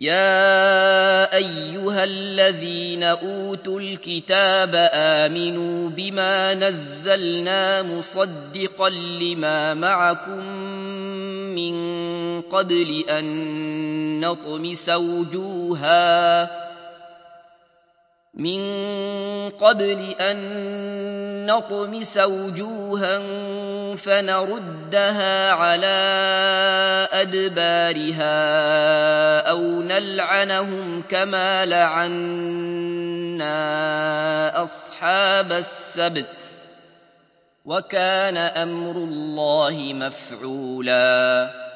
يا أيها الذين أوتوا الكتاب آمنوا بما نزلنا مصدقا لما معكم من قبل أن نطمس وجوها فنردها على أدبارها أو نلعنهم كما لعنا أصحاب السبت وكان أمر الله مفعولا